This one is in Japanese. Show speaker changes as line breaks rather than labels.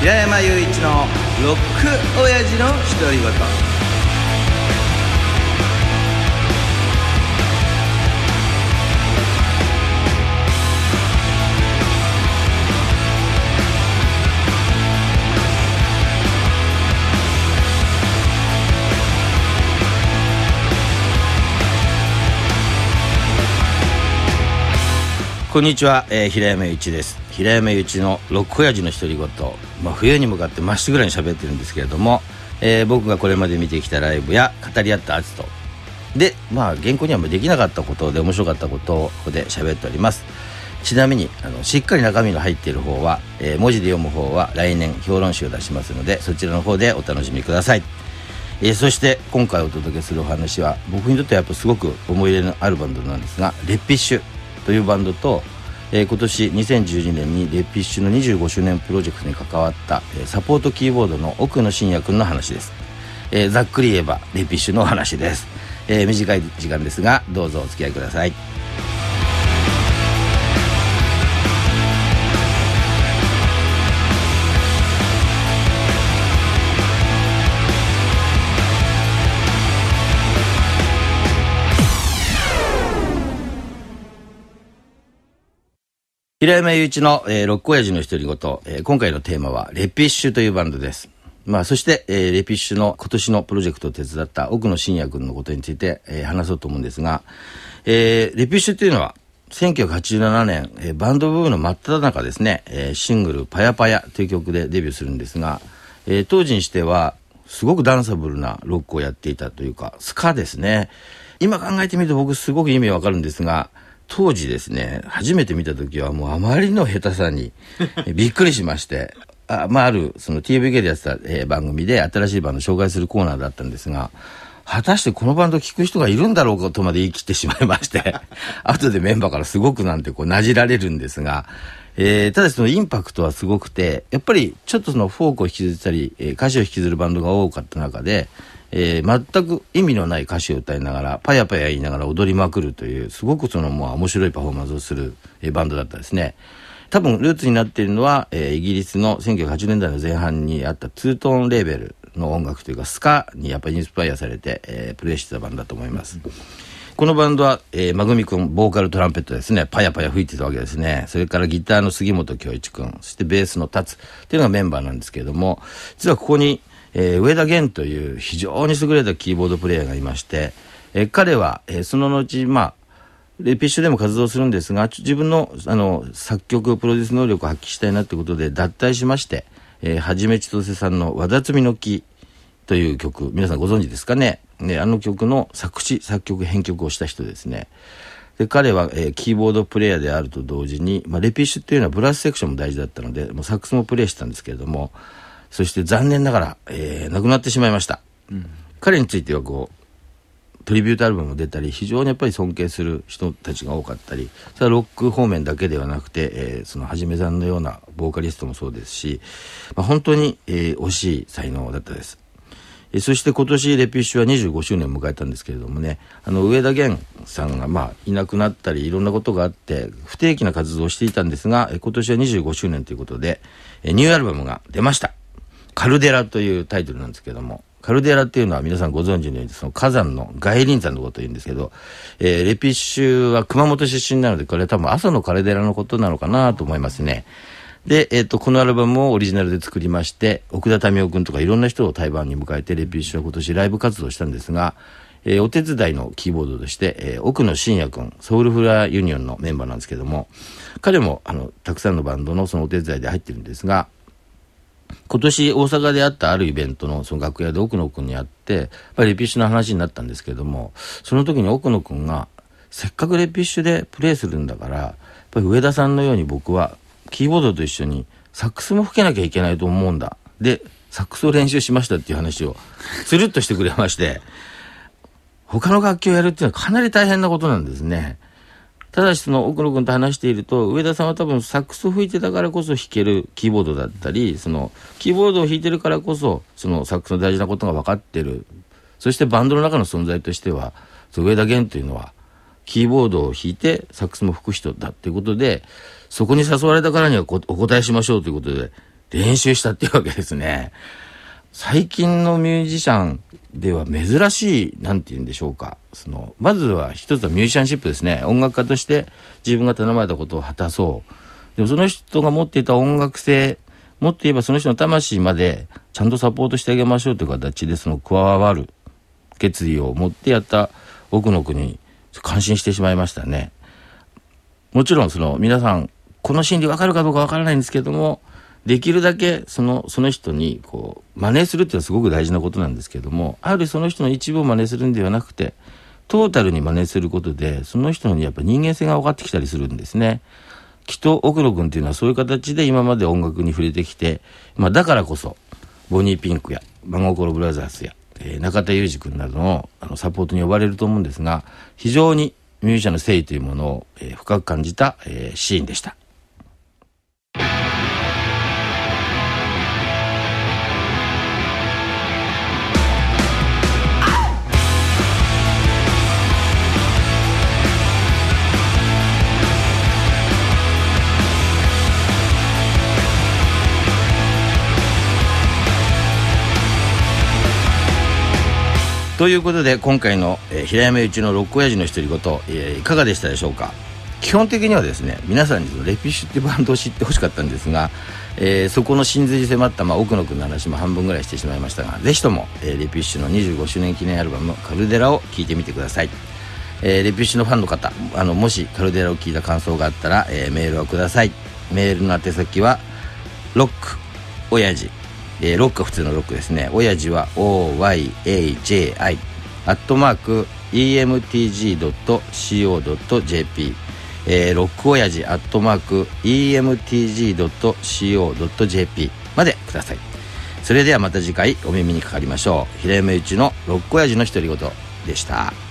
平山雄一のロック親父の独り言。こんにちは、平山雄一です。平山雄一のロック親父の独り言、冬に向かってまっしぐらに喋ってるんですけれども、僕がこれまで見てきたライブや語り合ったアーティストで、原稿にはできなかったことで面白かったことをここで喋っております。ちなみにしっかり中身の入っている方は、文字で読む方は来年評論集を出しますので、そちらの方でお楽しみください。そして今回お届けするお話は、僕にとってはやっぱすごく思い入れのあるバンドなんですが、レッピッシュというバンドと、今年2012年にレッピッシュの25周年プロジェクトに関わった、サポートキーボードの奥野真也くんの話です。ざっくり言えばレッピッシュの話です。短い時間ですがどうぞお付き合いください。平山雄一の、ロック親父の独り言、今回のテーマはレッピッシュというバンドです。そして、レッピッシュの今年のプロジェクトを手伝った奥野真也君のことについて、話そうと思うんですが、レッピッシュというのは1987年、バンドブームの真っ只中ですね、シングルパヤパヤという曲でデビューするんですが、当時にしてはすごくダンサブルなロックをやっていたというか、スカですね。今考えてみると僕すごく意味わかるんですが、当時ですね、初めて見た時はもうあまりの下手さにびっくりしましてあるその TVK でやってた、番組で新しいバンドを紹介するコーナーだったんですが、果たしてこのバンドを聴く人がいるんだろうかとまで言い切ってしまいまして後でメンバーからすごくなじられるんですが、ただそのインパクトはすごくて、やっぱりちょっとそのフォークを引きずったり、歌詞を引きずるバンドが多かった中で、全く意味のない歌詞を歌いながらパヤパヤ言いながら踊りまくるという、すごく面白いパフォーマンスをする、バンドだったですね。多分ルーツになっているのは、イギリスの1980年代の前半にあったツートーンレーベルの音楽というかスカにやっぱりインスパイアされて、プレイしてたバンドだと思います。このバンドは、まぐみくんボーカルトランペットですね、パヤパヤ吹いてたわけですね。それからギターの杉本恭一くん、そしてベースの達っていうのがメンバーなんですけれども、実はここに上田源という非常に優れたキーボードプレイヤーがいまして、彼は、その後レピッシュでも活動するんですが、自分の作曲プロデュース能力を発揮したいなということで脱退しまして、はじめちとせさんのわだつみの木という曲、皆さんご存知ですかね。あの曲の作詞作曲編曲をした人ですね。で彼は、キーボードプレイヤーであると同時に、レピッシュっていうのはブラスセクションも大事だったので、もうサックスもプレイしてたんですけれども、そして残念ながら、亡くなってしまいました。彼についてはトリビュートアルバムも出たり、非常にやっぱり尊敬する人たちが多かったり、それはロック方面だけではなくて、そのはじめさんのようなボーカリストもそうですし、本当に、惜しい才能だったです。そして今年レピッシュは25周年を迎えたんですけれどもね、上田源さんがいなくなったりいろんなことがあって不定期な活動をしていたんですが、今年は25周年ということでニューアルバムが出ました。カルデラというタイトルなんですけども、カルデラっていうのは皆さんご存知のようにその火山の外輪山のことを言うんですけど、レピッシュは熊本出身なので、これは多分阿蘇のカルデラのことなのかなと思いますね。で、このアルバムをオリジナルで作りまして、奥田民生君とかいろんな人を対バンに迎えてレピッシュは今年ライブ活動したんですが、お手伝いのキーボードとして、奥野真也君、ソウルフラーユニオンのメンバーなんですけども、彼もたくさんのバンドのそのお手伝いで入ってるんですが、今年大阪であったあるイベントのその楽屋で奥野くんに会って、レピッシュの話になったんですけども、その時に奥野くんがせっかくレピッシュでプレイするんだから、やっぱり上田さんのように僕はキーボードと一緒にサックスも吹けなきゃいけないと思うんだ。で、サックスを練習しましたっていう話をスルッとしてくれまして、他の楽器をやるっていうのはかなり大変なことなんですね。ただしその奥野君と話していると、上田さんは多分サックスを吹いてたからこそ弾けるキーボードだったり、そのキーボードを弾いてるからこそそのサックスの大事なことが分かってる。そしてバンドの中の存在としては、上田源というのはキーボードを弾いてサックスも吹く人だっていうことで、そこに誘われたからにはお答えしましょうということで練習したっていうわけですね。最近のミュージシャンでは珍しい、なんて言うんでしょうか。まずは一つはミュージシャンシップですね。音楽家として自分が頼まれたことを果たそう。でもその人が持っていた音楽性、もっと言えばその人の魂までちゃんとサポートしてあげましょうという形で加わる決意を持ってやった奥野君に感心してしまいましたね。もちろん皆さんこの心理分かるかどうか分からないんですけども、できるだけその人に真似するっていうのはすごく大事なことなんですけども、あるその人の一部を真似するんではなくてトータルに真似することでその人にやっぱ人間性が分かってきたりするんですね。きっと奥野君っていうのはそういう形で今まで音楽に触れてきて、だからこそボニーピンクや真心ブラザーズや、中田裕二君などのサポートに呼ばれると思うんですが、非常にミュージシャンの誠意というものを、深く感じた、シーンでした。ということで今回の、平山由一のロック親父の独り言、いかがでしたでしょうか。基本的にはですね、皆さんにレピッシュっていうバンドを知ってほしかったんですが、そこの真髄に迫った、奥野君の話も半分ぐらいしてしまいましたが、ぜひとも、レピッシュの25周年記念アルバムカルデラを聴いてみてください。レピッシュのファンの方、もしカルデラを聴いた感想があったら、メールをください。メールの宛先はロック親父、ロックは普通のロックですね。親父は OYAJI @emtg.co.jp、ロック親父@emtg.co.jp までください。それではまた次回お耳にかかりましょう。平山由一のロック親父の独り言でした。